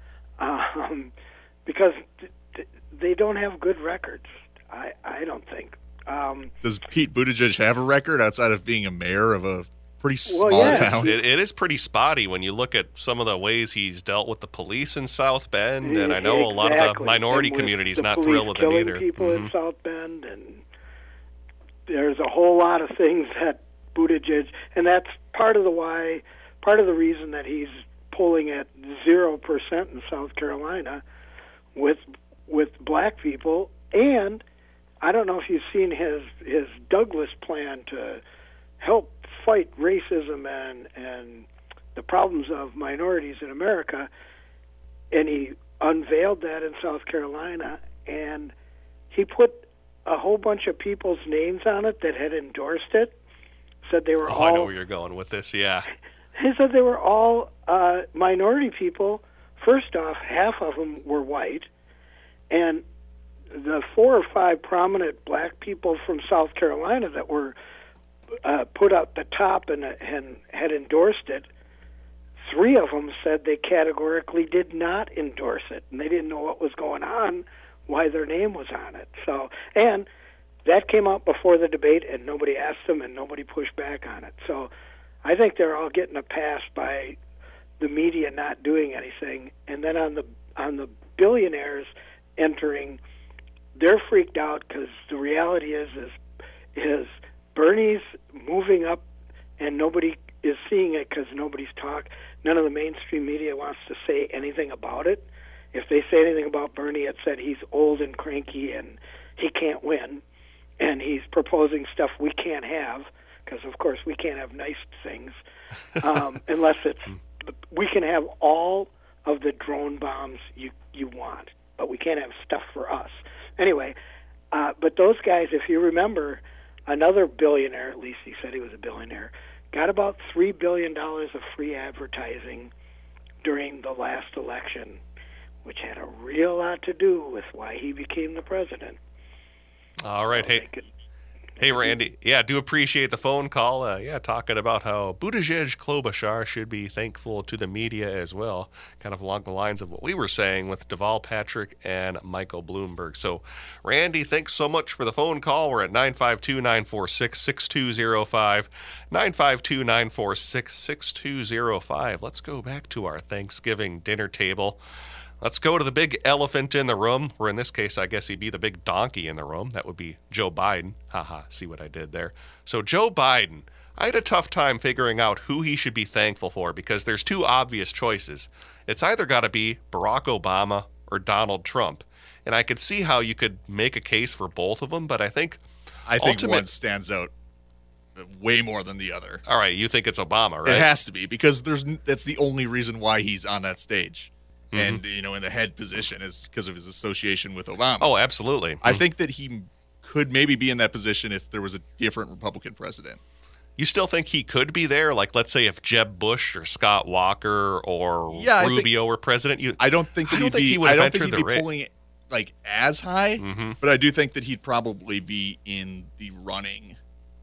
Speaker 22: um, because th- th- they don't have good records, I, I don't think. Um,
Speaker 12: Does Pete Buttigieg have a record outside of being a mayor of a pretty small
Speaker 22: well, yes.
Speaker 12: town?
Speaker 1: It, it is pretty spotty when you look at some of the ways he's dealt with the police in South Bend, and I know
Speaker 22: exactly.
Speaker 1: a lot of the minority community is not thrilled with him either.
Speaker 22: People
Speaker 1: mm-hmm.
Speaker 22: in South Bend, and there's a whole lot of things that Buttigieg, and that's part of the why, part of the reason that he's polling at zero percent in South Carolina, with with black people. And I don't know if you've seen his his Douglas plan to help fight racism and and the problems of minorities in America, and he unveiled that in South Carolina, and he put a whole bunch of people's names on it that had endorsed it, said they were
Speaker 1: oh,
Speaker 22: all...
Speaker 1: I know where you're going with this, yeah.
Speaker 22: He said they were all uh, minority people. First off, half of them were white, and the four or five prominent black people from South Carolina that were uh, put up the top and, and had endorsed it, three of them said they categorically did not endorse it, and they didn't know what was going on, why their name was on it. So, and that came out before the debate, and nobody asked them, and nobody pushed back on it. So, I think they're all getting a pass by the media not doing anything. And then on the on the billionaires entering, they're freaked out because the reality is is is Bernie's moving up, and nobody is seeing it because nobody's talk. None of the mainstream media wants to say anything about it. If they say anything about Bernie, it said he's old and cranky and he can't win, and he's proposing stuff we can't have because, of course, we can't have nice things um, unless it's we can have all of the drone bombs you you want, but we can't have stuff for us. Anyway, uh, but those guys, if you remember, another billionaire, at least he said he was a billionaire, got about three billion dollars of free advertising during the last election, which had a real lot to do with why he became the president.
Speaker 1: All right.
Speaker 22: So
Speaker 1: hey, hey, Randy. Yeah, do appreciate the phone call. Uh, yeah, talking about how Buttigieg Klobuchar should be thankful to the media as well, kind of along the lines of what we were saying with Deval Patrick and Michael Bloomberg. So, Randy, thanks so much for the phone call. We're at nine five two, nine four six, six two zero five, nine five two, nine four six, six two zero five. Let's go back to our Thanksgiving dinner table. Let's go to the big elephant in the room, or in this case, I guess he'd be the big donkey in the room. That would be Joe Biden. Haha, see what I did there. So Joe Biden, I had a tough time figuring out who he should be thankful for because there's two obvious choices. It's either got to be Barack Obama or Donald Trump. And I could see how you could make a case for both of them, but I think
Speaker 12: I think
Speaker 1: ultimate...
Speaker 12: one stands out way more than the other.
Speaker 1: All right, you think it's Obama, right?
Speaker 12: It has to be because there's that's the only reason why he's on that stage.
Speaker 1: Mm-hmm.
Speaker 12: And, you know, in the head position is because of his association with Obama.
Speaker 1: Oh, absolutely.
Speaker 12: I think that he could maybe be in that position if there was a different Republican president.
Speaker 1: You still think he could be there? Like, let's say if Jeb Bush or Scott Walker or
Speaker 12: yeah,
Speaker 1: Rubio
Speaker 12: think,
Speaker 1: were president. You,
Speaker 12: I don't think that
Speaker 1: I don't
Speaker 12: he'd
Speaker 1: think
Speaker 12: be.
Speaker 1: he would
Speaker 12: I
Speaker 1: have
Speaker 12: don't think
Speaker 1: entered
Speaker 12: he'd be
Speaker 1: the
Speaker 12: pulling it like as high,
Speaker 1: mm-hmm.
Speaker 12: but I do think that he'd probably be in the running.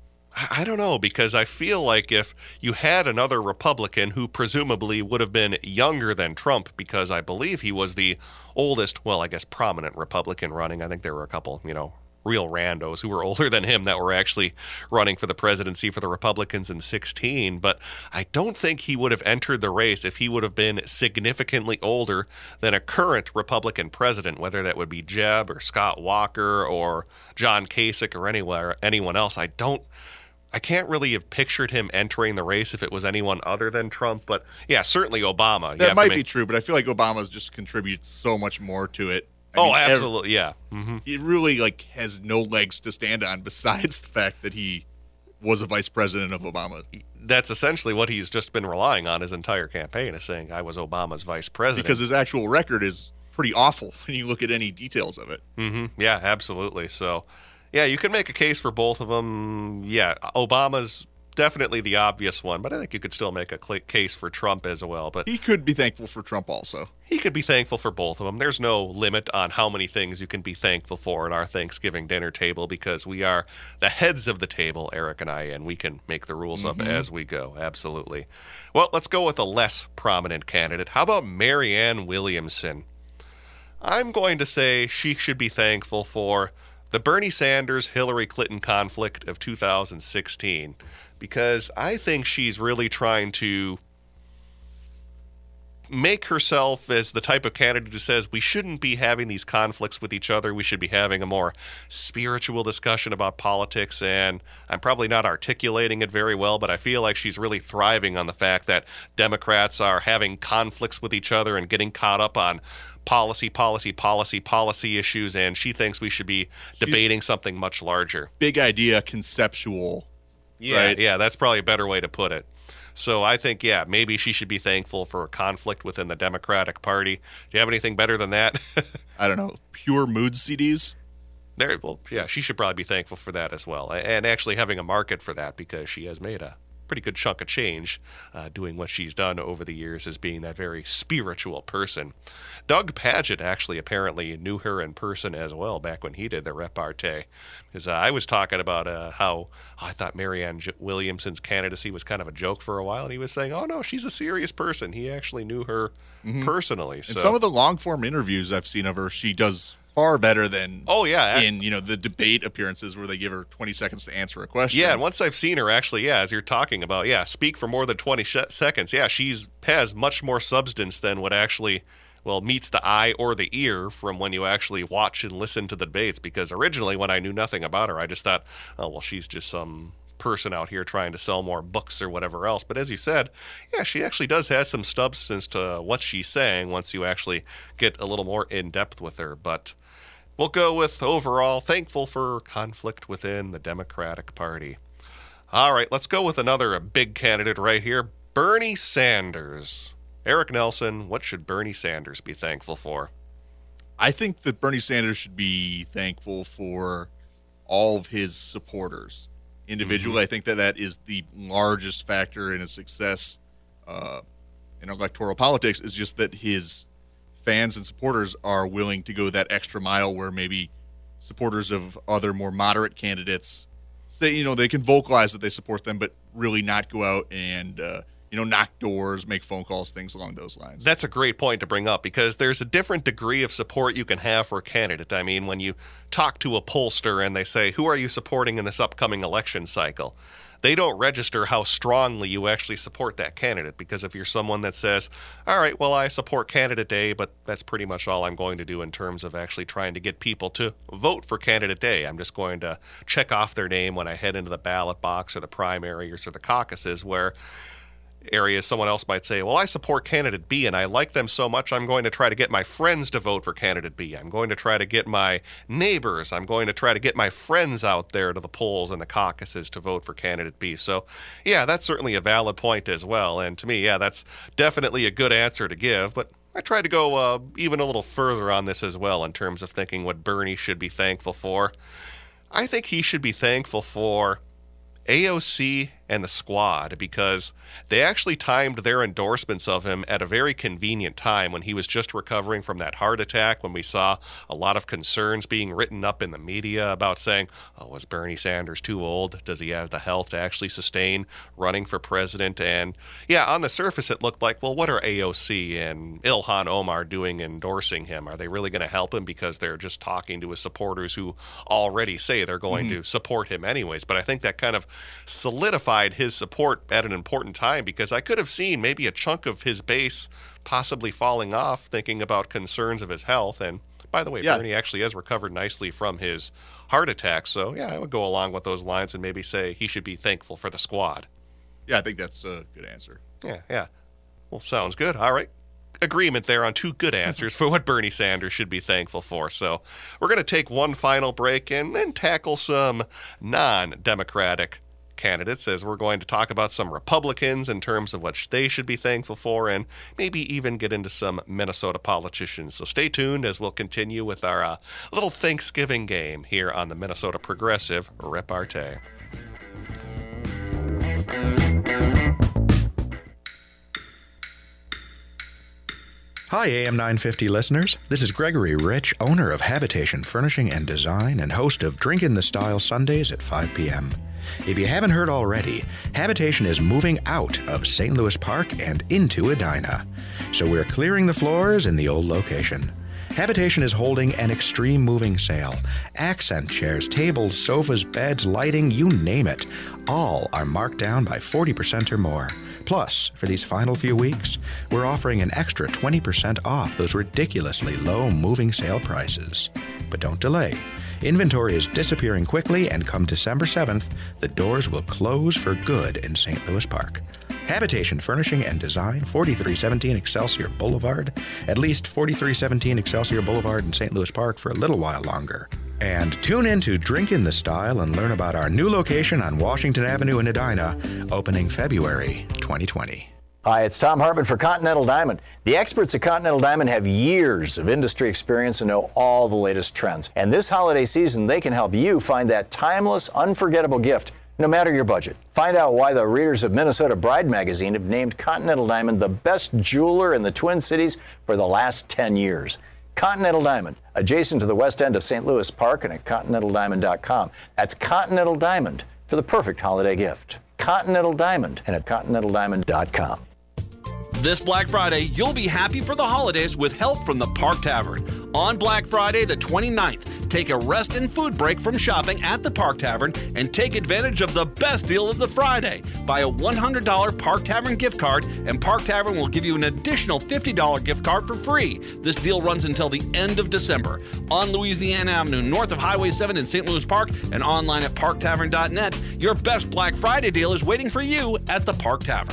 Speaker 1: I don't know, because I feel like if you had another Republican who presumably would have been younger than Trump, because I believe he was the oldest, well, I guess prominent Republican running. I think there were a couple, you know, real randos who were older than him that were actually running for the presidency for the Republicans in sixteen. But I don't think he would have entered the race if he would have been significantly older than a current Republican president, whether that would be Jeb or Scott Walker or John Kasich or anywhere, anyone else. I don't. I can't really have pictured him entering the race if it was anyone other than Trump, but yeah, certainly Obama.
Speaker 12: That might
Speaker 1: make...
Speaker 12: be true, but I feel like Obama just contributes so much more to it. I
Speaker 1: oh,
Speaker 12: mean,
Speaker 1: absolutely, every, yeah. Mm-hmm.
Speaker 12: He really like has no legs to stand on besides the fact that he was a vice president of Obama.
Speaker 1: That's essentially what he's just been relying on his entire campaign, is saying I was Obama's vice president.
Speaker 12: Because his actual record is pretty awful when you look at any details of it.
Speaker 1: Mm-hmm. Yeah, absolutely. So... yeah, you can make a case for both of them. Yeah, Obama's definitely the obvious one, but I think you could still make a cl- case for Trump as well. But
Speaker 12: he could be thankful for Trump also.
Speaker 1: He could be thankful for both of them. There's no limit on how many things you can be thankful for at our Thanksgiving dinner table because we are the heads of the table, Eric and I, and we can make the rules mm-hmm. up as we go. Absolutely. Well, let's go with a less prominent candidate. How about Marianne Williamson? I'm going to say she should be thankful for the Bernie Sanders-Hillary Clinton conflict of two thousand sixteen, because I think she's really trying to make herself as the type of candidate who says we shouldn't be having these conflicts with each other. We should be having a more spiritual discussion about politics, and I'm probably not articulating it very well, but I feel like she's really thriving on the fact that Democrats are having conflicts with each other and getting caught up on policy, policy, policy, policy issues, and she thinks we should be debating something much larger.
Speaker 12: Big idea, conceptual.
Speaker 1: Yeah,
Speaker 12: right?
Speaker 1: yeah, that's probably a better way to put it. So I think, yeah, maybe she should be thankful for a conflict within the Democratic Party. Do you have anything better than that?
Speaker 12: I don't know. Pure mood C Ds?
Speaker 1: There, well, yeah, she should probably be thankful for that as well. And actually having a market for that, because she has made a pretty good chunk of change uh, doing what she's done over the years as being that very spiritual person. Doug Padgett actually apparently knew her in person as well back when he did the repartee. Because uh, I was talking about uh, how oh, I thought Marianne J- Williamson's candidacy was kind of a joke for a while, and he was saying, oh no, she's a serious person. He actually knew her mm-hmm. personally. So.
Speaker 12: In some of the long-form interviews I've seen of her, she does far better than
Speaker 1: oh yeah
Speaker 12: in you know the debate appearances where they give her twenty seconds to answer a question.
Speaker 1: Yeah, and once I've seen her actually, yeah, as you're talking about, yeah, speak for more than twenty sh- seconds. Yeah, she's has much more substance than what actually, well, meets the eye or the ear from when you actually watch and listen to the debates. Because originally, when I knew nothing about her, I just thought, oh well, she's just some person out here trying to sell more books or whatever else. But as you said, yeah, she actually does have some substance to what she's saying once you actually get a little more in depth with her. But we'll go with overall thankful for conflict within the Democratic Party. All right, let's go with another big candidate right here, Bernie Sanders. Eric Nelson, what should Bernie Sanders be thankful for?
Speaker 12: I think that Bernie Sanders should be thankful for all of his supporters. Individually, mm-hmm. I think that that is the largest factor in his success uh, in electoral politics, is just that his fans and supporters are willing to go that extra mile where maybe supporters of other more moderate candidates say, you know, they can vocalize that they support them, but really not go out and, uh, you know, knock doors, make phone calls, things along those lines.
Speaker 1: That's a great point to bring up, because there's a different degree of support you can have for a candidate. I mean, when you talk to a pollster and they say, who are you supporting in this upcoming election cycle? They don't register how strongly you actually support that candidate, because if you're someone that says, all right, well, I support candidate A, but that's pretty much all I'm going to do in terms of actually trying to get people to vote for candidate A. I'm just going to check off their name when I head into the ballot box or the primaries or the caucuses, where areas someone else might say, well, I support candidate B and I like them so much I'm going to try to get my friends to vote for candidate B. I'm going to try to get my neighbors, I'm going to try to get my friends out there to the polls and the caucuses to vote for candidate B. So, yeah, that's certainly a valid point as well. And to me, yeah, that's definitely a good answer to give. But I tried to go uh, even a little further on this as well in terms of thinking what Bernie should be thankful for. I think he should be thankful for A O C and the squad, because they actually timed their endorsements of him at a very convenient time when he was just recovering from that heart attack, when we saw a lot of concerns being written up in the media about saying, oh, was Bernie Sanders too old? Does he have the health to actually sustain running for president? And yeah, on the surface it looked like, well, what are A O C and Ilhan Omar doing endorsing him? Are they really going to help him because they're just talking to his supporters who already say they're going mm-hmm. to support him anyways? But I think that kind of solidified his support at an important time, because I could have seen maybe a chunk of his base possibly falling off thinking about concerns of his health. And by the way, yeah. Bernie actually has recovered nicely from his heart attack. So yeah, I would go along with those lines and maybe say he should be thankful for the squad.
Speaker 12: Yeah, I think that's a good answer.
Speaker 1: Yeah, yeah. Well, sounds good. All right. Agreement there on two good answers for what Bernie Sanders should be thankful for. So we're going to take one final break and then tackle some non-Democratic candidates, as we're going to talk about some Republicans in terms of what they should be thankful for, and maybe even get into some Minnesota politicians. So stay tuned as we'll continue with our uh, little Thanksgiving game here on the Minnesota Progressive Repartee.
Speaker 3: Hi, A M nine fifty listeners. This is Gregory Rich, owner of Habitation Furnishing and Design and host of Drink in the Style Sundays at five p.m. If you haven't heard already, Habitation is moving out of Saint Louis Park and into Edina. So we're clearing the floors in the old location. Habitation is holding an extreme moving sale. Accent chairs, tables, sofas, beds, lighting, you name it. All are marked down by forty percent or more. Plus, for these final few weeks, we're offering an extra twenty percent off those ridiculously low moving sale prices. But don't delay. Inventory is disappearing quickly, and come December seventh, the doors will close for good in Saint Louis Park. Habitation Furnishing and Design, forty-three seventeen Excelsior Boulevard. At least forty-three seventeen Excelsior Boulevard in Saint Louis Park for a little while longer. And tune in to Drink in the Style and learn about our new location on Washington Avenue in Edina, opening February twenty twenty.
Speaker 4: Hi, it's Tom Hartman for Continental Diamond. The experts at Continental Diamond have years of industry experience and know all the latest trends. And this holiday season, they can help you find that timeless, unforgettable gift, no matter your budget. Find out why the readers of Minnesota Bride magazine have named Continental Diamond the best jeweler in the Twin Cities for the last ten years. Continental Diamond, adjacent to the west end of Saint Louis Park and at continental diamond dot com. That's Continental Diamond for the perfect holiday gift. Continental Diamond and at continental diamond dot com.
Speaker 5: This Black Friday, you'll be happy for the holidays with help from the Park Tavern. On Black Friday the twenty-ninth, take a rest and food break from shopping at the Park Tavern and take advantage of the best deal of the Friday. Buy a one hundred dollars Park Tavern gift card and Park Tavern will give you an additional fifty dollars gift card for free. This deal runs until the end of December. On Louisiana Avenue, north of Highway seven in Saint Louis Park and online at park tavern dot net, your best Black Friday deal is waiting for you at the Park Tavern.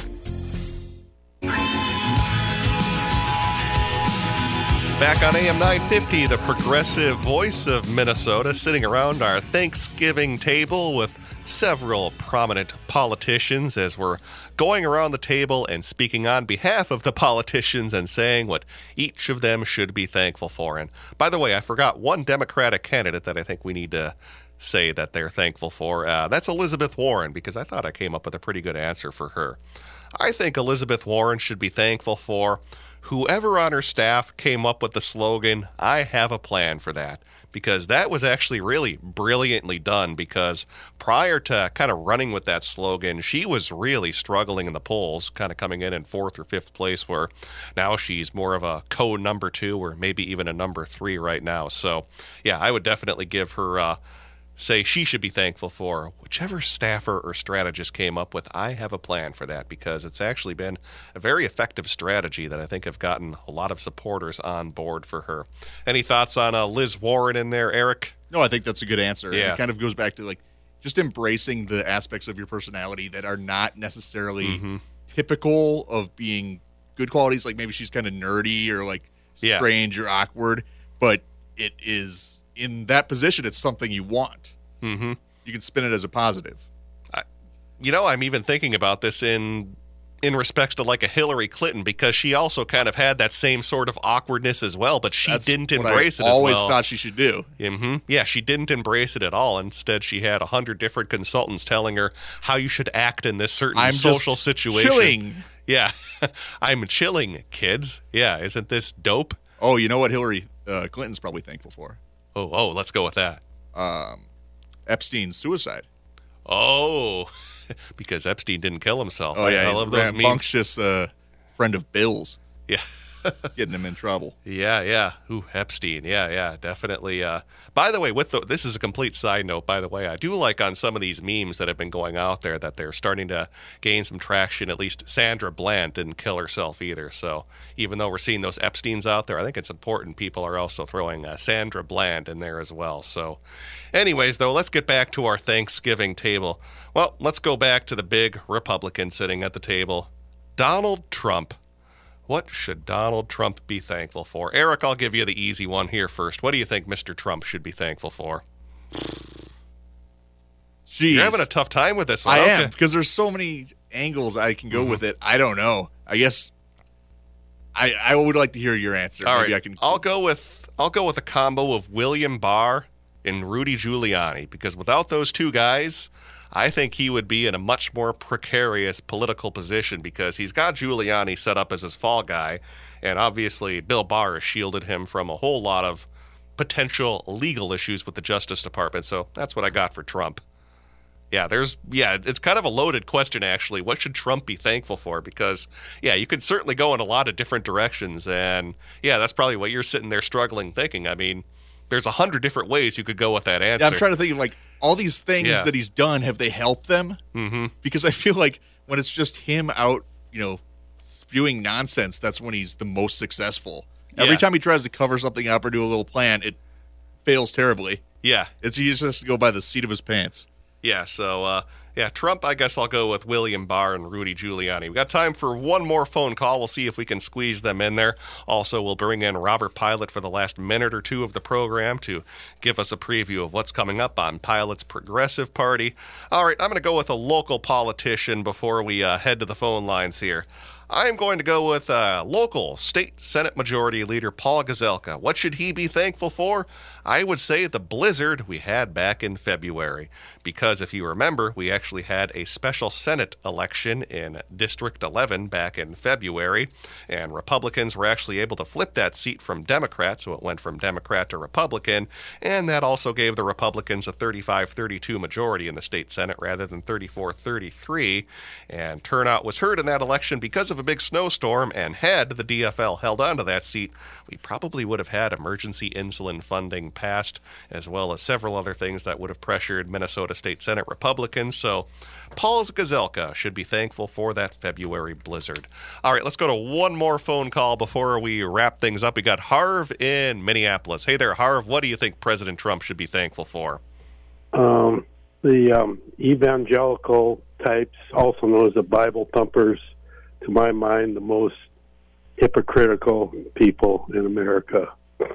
Speaker 1: Back on A M nine fifty, the progressive voice of Minnesota, sitting around our Thanksgiving table with several prominent politicians as we're going around the table and speaking on behalf of the politicians and saying what each of them should be thankful for. And by the way, I forgot one Democratic candidate that I think we need to say that they're thankful for. Uh, that's Elizabeth Warren, because I thought I came up with a pretty good answer for her. I think Elizabeth Warren should be thankful for whoever on her staff came up with the slogan, "I have a plan for that," because that was actually really brilliantly done, because prior to kind of running with that slogan, she was really struggling in the polls, kind of coming in in fourth or fifth place, where now she's more of a co-number two or maybe even a number three right now. So, yeah, I would definitely give her uh, say she should be thankful for whichever staffer or strategist came up with "I have a plan for that," because it's actually been a very effective strategy that I think have gotten a lot of supporters on board for her. Any thoughts on uh, Liz Warren in there, Eric?
Speaker 12: No, I think that's a good answer.
Speaker 1: Yeah.
Speaker 12: It kind of goes back to like just embracing the aspects of your personality that are not necessarily
Speaker 1: Mm-hmm.
Speaker 12: typical of being good qualities. Like maybe she's kind of nerdy or like
Speaker 1: Yeah.
Speaker 12: strange or awkward, but it is in that position, it's something you want.
Speaker 1: Mm-hmm.
Speaker 12: You can spin it as a positive.
Speaker 1: I, you know, I'm even thinking about this in in respects to like a Hillary Clinton, because she also kind of had that same sort of awkwardness as well, but she
Speaker 12: That's
Speaker 1: didn't
Speaker 12: what
Speaker 1: embrace
Speaker 12: I
Speaker 1: it as
Speaker 12: always
Speaker 1: well.
Speaker 12: thought she should do.
Speaker 1: Mm-hmm. Yeah, she didn't embrace it at all. Instead, she had a hundred different consultants telling her how you should act in this certain
Speaker 12: I'm
Speaker 1: social
Speaker 12: just
Speaker 1: situation.
Speaker 12: chilling.
Speaker 1: Yeah, I'm chilling, kids. Yeah, isn't this dope?
Speaker 12: Oh, you know what Hillary uh, Clinton's probably thankful for?
Speaker 1: Oh, oh, let's go with that.
Speaker 12: Um, Epstein's suicide.
Speaker 1: Oh, because Epstein didn't kill himself.
Speaker 12: Oh,
Speaker 1: I,
Speaker 12: yeah.
Speaker 1: I
Speaker 12: he's
Speaker 1: love
Speaker 12: a
Speaker 1: those memes.
Speaker 12: rambunctious uh, friend of Bill's.
Speaker 1: Yeah.
Speaker 12: Getting him in trouble.
Speaker 1: Yeah, yeah. Ooh, Epstein. Yeah, yeah, definitely. Uh, by the way, with the, this is a complete side note, by the way, I do like on some of these memes that have been going out there that they're starting to gain some traction. At least Sandra Bland didn't kill herself either. So even though we're seeing those Epsteins out there, I think it's important people are also throwing uh, Sandra Bland in there as well. So anyways, though, let's get back to our Thanksgiving table. Well, let's go back to the big Republican sitting at the table, Donald Trump. What should Donald Trump be thankful for? Eric, I'll give you the easy one here first. What do you think Mister Trump should be thankful for?
Speaker 12: Jeez.
Speaker 1: You're having a tough time with this one.
Speaker 12: I
Speaker 1: Okay.
Speaker 12: am, because there's so many angles I can go
Speaker 1: Mhm.
Speaker 12: with it. I don't know. I guess I I would like to hear your answer.
Speaker 1: All
Speaker 12: Maybe
Speaker 1: right,
Speaker 12: I can.
Speaker 1: I'll go with I'll go with a combo of William Barr and Rudy Giuliani, because without those two guys, I think he would be in a much more precarious political position, because he's got Giuliani set up as his fall guy, and obviously Bill Barr has shielded him from a whole lot of potential legal issues with the Justice Department. So that's what I got for Trump. Yeah, there's yeah, it's kind of a loaded question, actually. What should Trump be thankful for? Because, yeah, you could certainly go in a lot of different directions, and yeah, that's probably what you're sitting there struggling thinking. I mean, there's a hundred different ways you could go with that answer.
Speaker 12: Yeah, I'm trying to think of like all these things
Speaker 1: Yeah.
Speaker 12: that he's done. Have they helped them?
Speaker 1: Mm-hmm.
Speaker 12: Because I feel like when it's just him out, you know, spewing nonsense, that's when he's the most successful. Every
Speaker 1: Yeah.
Speaker 12: time he tries to cover something up or do a little plan, it fails terribly.
Speaker 1: Yeah.
Speaker 12: It's he just has to go by the seat of his pants.
Speaker 1: Yeah, so, uh, Yeah, Trump, I guess I'll go with William Barr and Rudy Giuliani. We've got time for one more phone call. We'll see if we can squeeze them in there. Also, we'll bring in Robert Pilot for the last minute or two of the program to give us a preview of what's coming up on Pilot's Progressive Party. All right, I'm going to go with a local politician before we uh, head to the phone lines here. I'm going to go with uh, local State Senate Majority Leader Paul Gazelka. What should he be thankful for? I would say the blizzard we had back in February. Because if you remember, we actually had a special Senate election in District eleven back in February, and Republicans were actually able to flip that seat from Democrat, so it went from Democrat to Republican, and that also gave the Republicans a thirty-five thirty-two majority in the state Senate rather than thirty-four thirty-three, and turnout was heard in that election because of a big snowstorm, and had the D F L held on to that seat, we probably would have had emergency insulin funding passed, as well as several other things that would have pressured Minnesota State Senate Republicans. So Paul Gazelka should be thankful for that February blizzard. All right, let's go to one more phone call before we wrap things up. We got Harv in Minneapolis. Hey there, Harv. What do you think President Trump should be thankful for?
Speaker 6: Um, the um, evangelical types, also known as the Bible thumpers, to my mind, the most hypocritical people in America.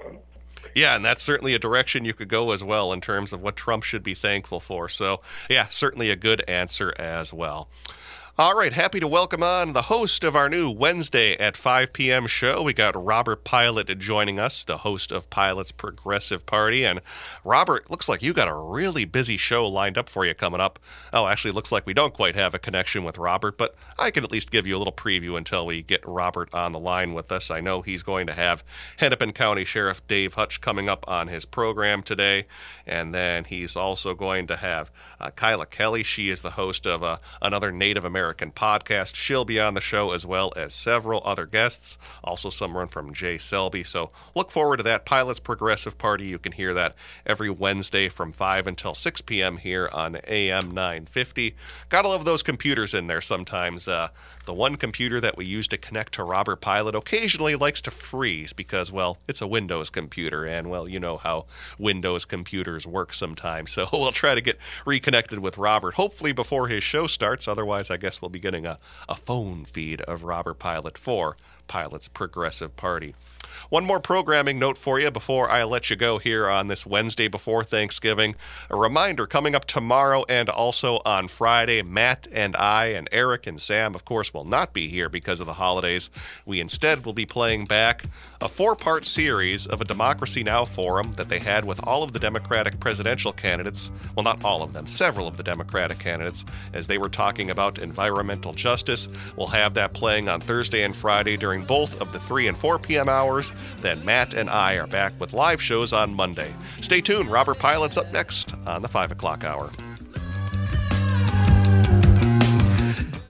Speaker 1: Yeah, and that's certainly a direction you could go as well in terms of what Trump should be thankful for. So, yeah, certainly a good answer as well. All right, happy to welcome on the host of our new Wednesday at five p.m. show. We got Robert Pilot joining us, the host of Pilot's Progressive Party. And Robert, looks like you got a really busy show lined up for you coming up. Oh, actually, looks like we don't quite have a connection with Robert, but I can at least give you a little preview until we get Robert on the line with us. I know he's going to have Hennepin County Sheriff Dave Hutch coming up on his program today. And then he's also going to have uh, Kyla Kelly. She is the host of uh, another Native American podcast. She'll be on the show, as well as several other guests, also someone from Jay Selby. So look forward to that. Pilot's Progressive Party. You can hear that every Wednesday from five until six p.m. here on A M nine fifty. Gotta love those computers in there sometimes. Uh, the one computer that we use to connect to Robert Pilot occasionally likes to freeze because, well, it's a Windows computer, and, well, you know how Windows computers work sometimes. So we'll try to get reconnected with Robert, hopefully before his show starts. Otherwise, I guess we'll be getting a, a phone feed of Robert Pilot for Pilot's Progressive Party. One more programming note for you before I let you go here on this Wednesday before Thanksgiving. A reminder, coming up tomorrow and also on Friday, Matt and I and Eric and Sam, of course, will not be here because of the holidays. We instead will be playing back a four-part series of a Democracy Now! Forum that they had with all of the Democratic presidential candidates. Well, not all of them, several of the Democratic candidates, as they were talking about environmental justice. We'll have that playing on Thursday and Friday during both of the three and four p.m. hours. Then Matt and I are back with live shows on Monday. Stay tuned. Robert Pilot's up next on the five o'clock hour.